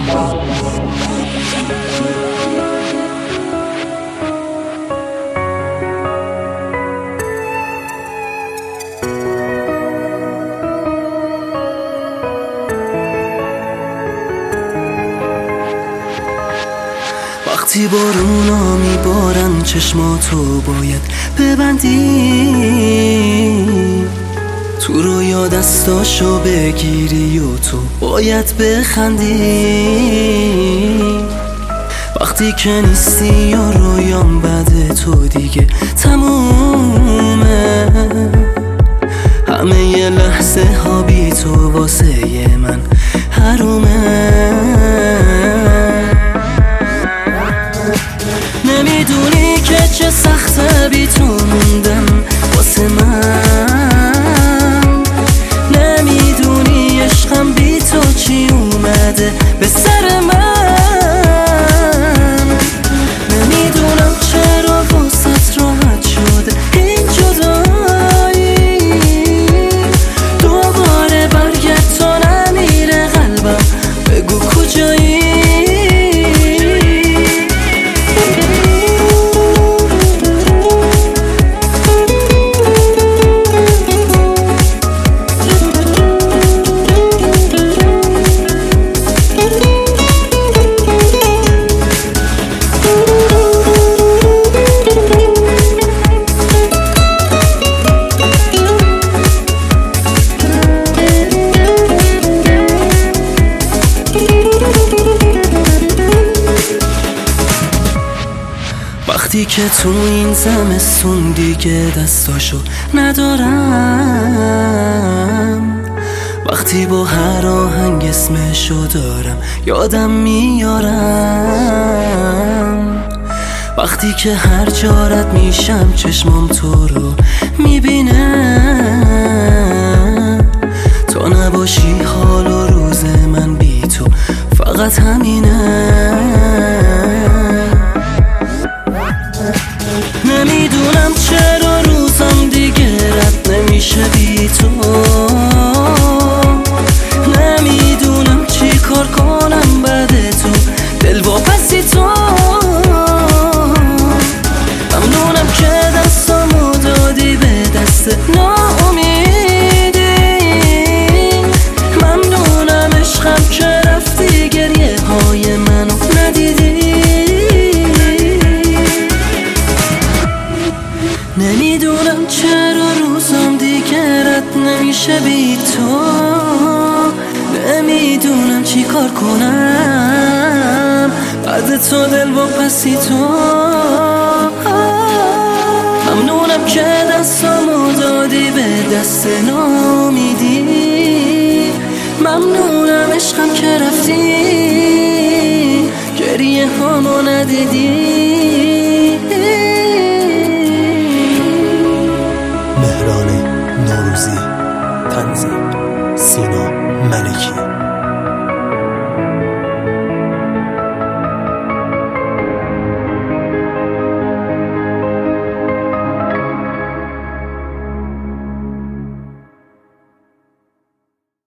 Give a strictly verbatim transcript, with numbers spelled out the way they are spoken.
وقتی بارونا میبارن چشماتو باید ببندی، تو رویا دستاشو بگیری و تو باید بخندی. وقتی که نیستی یا رویام بده تو دیگه تمومه، همه یه لحظه ها بی تو واسه ی من حرومه. نمیدونی که چه سخته بی تو موندن واسه من، نمیدونی عشقم بی تو چی اومده به سر من، نمیدونم چرا واسط راحت شده این جدایی، دوباره برگرد تا نمیره قلبم بگو کجایی. وقتی که تو این زمستون دیگه دستاشو ندارم، وقتی با هر آهنگ اسمشو دارم یادم میارم، وقتی که هر جا رد میشم چشمام تو رو میبینه، تا نباشی حال و روز من بی تو فقط همینه. نمیدونم چرا روزم دیگه رد نمیشه بی تو، نمیدونم چی کار کنم بعد تو دلواپسی تو. ممنونم که دستامو دادی به دست ناامیدی، ممنونم عشقم که رفتی گریه های منو ندیدی. نمیدونم چرا روزم دیگه رد نمیشه بی تو، نمیدونم چی کار کنم بعد تو دلواپسی تو. ممنونم که دستامو دادی به دست ناامیدی، ممنونم عشقم که رفتی گریه هامو ندیدی.